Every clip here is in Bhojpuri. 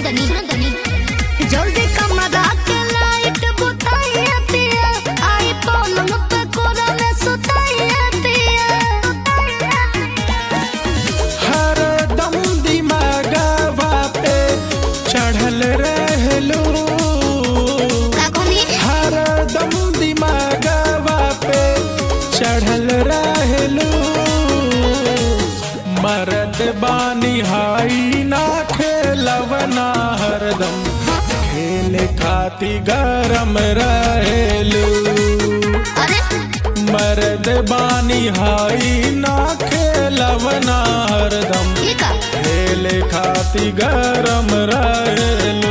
तनी जल्दी कमरा के लाइट बुताइए पिया आई पलंग पे कोरा में सुताइए पिया हर दम दिमागवा पे चढ़ल रहलू हर दम दिमागवा पे चढ़ल रहलू मरद बानी हाई ना खेलवना हरदम खेल खाती गरम रहेलू मरद बानी हाई ना खेलवना हरदम खेल खाती गरम रहेलू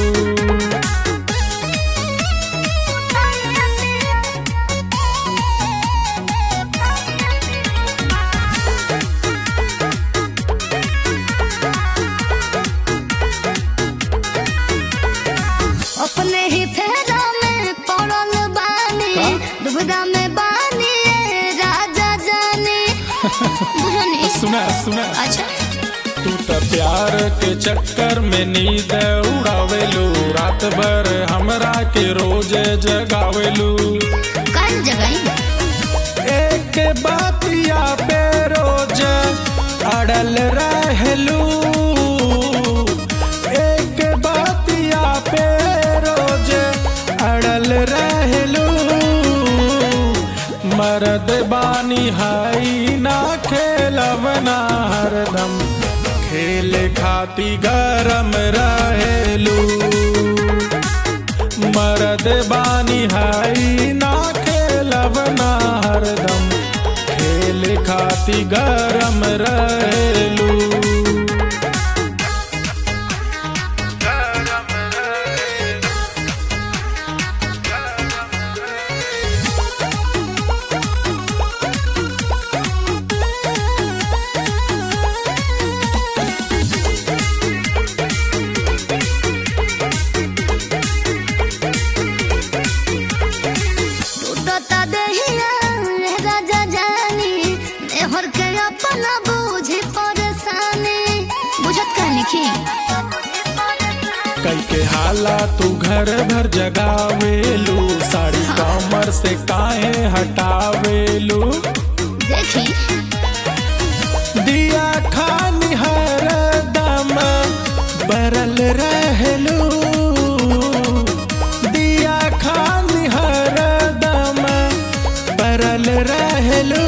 अपने ही फेरा में पड़ल बानी दुबदा में बानी राजा जाने सुना सुना अच्छा तू तो प्यार के चक्कर में नींद उड़ावेलू रात भर हमरा के रोज जगावेलू कल जगाई एक बातिया पे रोज अड़ल रहलू एक बातिया पे रोज अड़ल रहलू मरद बानी हाई ना खेलवना हरदम खेल खाती गरम रहेलू मरद बानी हाई ना खेलवना हरदम खेल खाती गरम रहेलू टूटता देहिया राजा जानी देहर के अपना बूझी परेशानी बुझत कहनी की कई के हाला तू घर भर जगावेलू साड़ी कमर से काहे हटावेलू देखी दिया खानी हर दम बरल रहलू दिया खानी हर दम बरल रहलू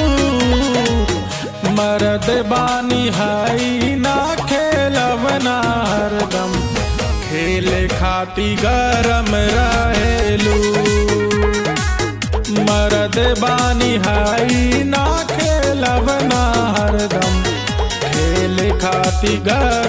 मरद बानी हाई ना खेलवना हरदम खेल खाती गरम रहेलू मरद बानी हाई ना खेलवना हरदम खेल खाती गरम